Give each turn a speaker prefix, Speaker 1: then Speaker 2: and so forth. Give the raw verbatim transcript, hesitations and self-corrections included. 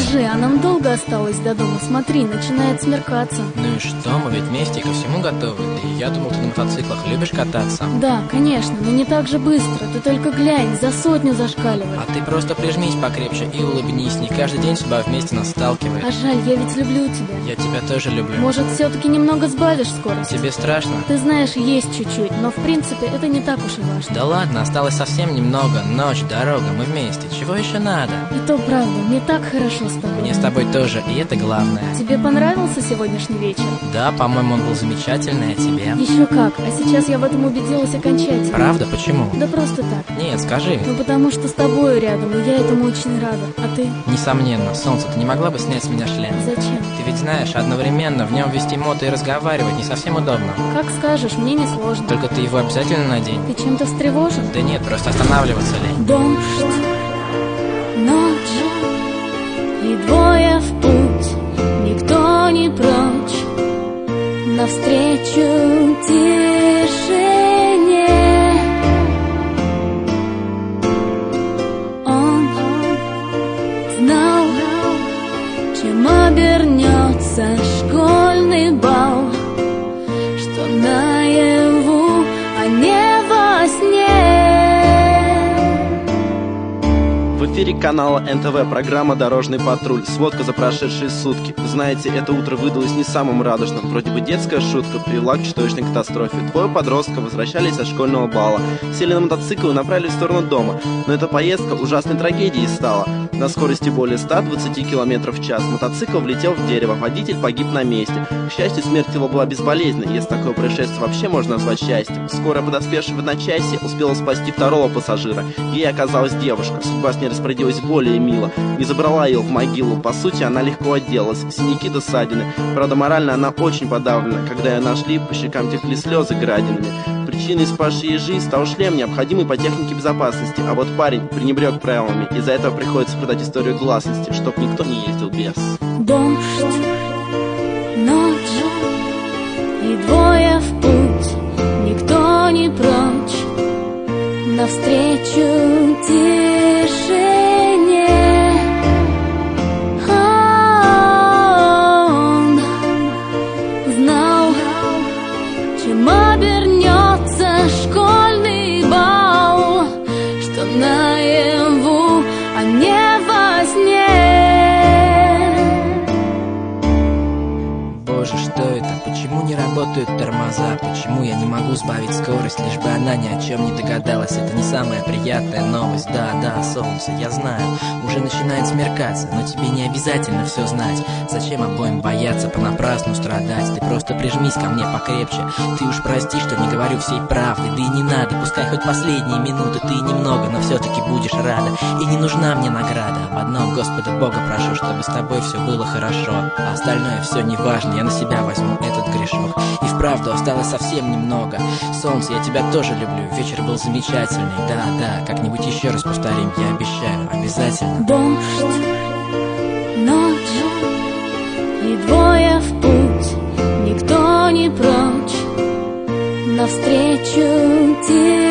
Speaker 1: Скажи, а нам долго осталось до дома? Смотри, начинает смеркаться.
Speaker 2: Ну и что, мы ведь вместе ко всему готовы. Да и я думал, ты на мотоциклах любишь кататься.
Speaker 1: Да, конечно, но не так же быстро. Ты только глянь, за сотню зашкаливает.
Speaker 2: А ты просто прижмись покрепче и улыбнись. Не каждый день судьба вместе нас сталкивает.
Speaker 1: А жаль, я ведь люблю тебя.
Speaker 2: Я тебя тоже люблю.
Speaker 1: Может, все-таки немного сбавишь скорость?
Speaker 2: Тебе страшно?
Speaker 1: Ты знаешь, есть чуть-чуть, но в принципе это не так уж и важно.
Speaker 2: Да ладно, осталось совсем немного. Ночь, дорога, мы вместе. Чего еще надо?
Speaker 1: И то правда, мне так хорошо с тобой.
Speaker 2: Мне с тобой тоже, и это главное.
Speaker 1: Тебе понравился сегодняшний вечер?
Speaker 2: Да, по-моему, он был замечательный, а тебе?
Speaker 1: Еще как, а сейчас я в этом убедилась окончательно.
Speaker 2: Правда? Почему?
Speaker 1: Да просто так.
Speaker 2: Нет, скажи.
Speaker 1: Ну потому что с тобою рядом, и я этому очень рада. А ты?
Speaker 2: Несомненно. Солнце, ты не могла бы снять с меня шлем?
Speaker 1: Зачем?
Speaker 2: Ты ведь знаешь, одновременно в нем вести мото и разговаривать не совсем удобно.
Speaker 1: Как скажешь, мне не сложно.
Speaker 2: Только ты его обязательно надень.
Speaker 1: Ты чем-то встревожен?
Speaker 2: Да нет, просто останавливаться лень.
Speaker 1: Дождь, ночь и двое в путь, никто не прочь, навстречу тишине. Он знал, чем обернется школьный бал, что наяву, а не во сне.
Speaker 3: В эфире канала эн тэ вэ программа «Дорожный патруль». Сводка за прошедшие сутки. Знаете, это утро выдалось не самым радужным. Вроде бы детская шутка привела к чудовищной катастрофе. Двое подростков возвращались со школьного бала, сели на мотоцикл и направились в сторону дома. Но эта поездка ужасной трагедией стала. На скорости более ста двадцати километров в час мотоцикл влетел в дерево, водитель погиб на месте. К счастью, смерть его была безболезненной, если такое происшествие вообще можно назвать счастьем. Скоро подоспевшая в одночасье успела спасти второго пассажира. Ей оказалась девушка. Судьба с ней распорядилась более мило. Не забрала ее в могилу. По сути, она легко отделалась. Синяки до ссадины. Правда, морально она очень подавлена. Когда ее нашли, по щекам текли слезы градинами. Причиной спасшей ей жизнь стал шлем, необходимый по технике безопасности. А вот парень пренебрег правилами. Из-за этого приходится продать историю гласности, чтоб никто не ездил без.
Speaker 1: Дождь, ночь и двое в путь, никто не прочь, навстречу тишине. Он знал, чем обернется школьный бал, что наяву, а не во сне.
Speaker 2: Боже, что это? Почему не работают тормоза? Почему я не могу сбавить скорость, лишь бы она ни о чем не догадалась? Это не самая приятная новость. Да, да, солнце, я знаю, уже начинает смеркаться, но тебе не обязательно все знать. Зачем обоим бояться, понапрасну страдать? Ты просто прижмись ко мне покрепче. Ты уж прости, что не говорю всей правды. Да и не надо, пускай хоть последние минуты ты немного, но все-таки будешь рада. И не нужна мне награда. Об одном Господа Бога прошу, чтобы с тобой все было хорошо. А остальное все не важно, я на себя возьму этот грешок. И вправду осталось совсем немного. Солнце, я тебя тоже люблю. Вечер был замечательный. Да, да, как-нибудь еще раз повторим, я обещаю, обязательно.
Speaker 1: Дождь, ночь и двое в путь, никто не прочь, навстречу тебе.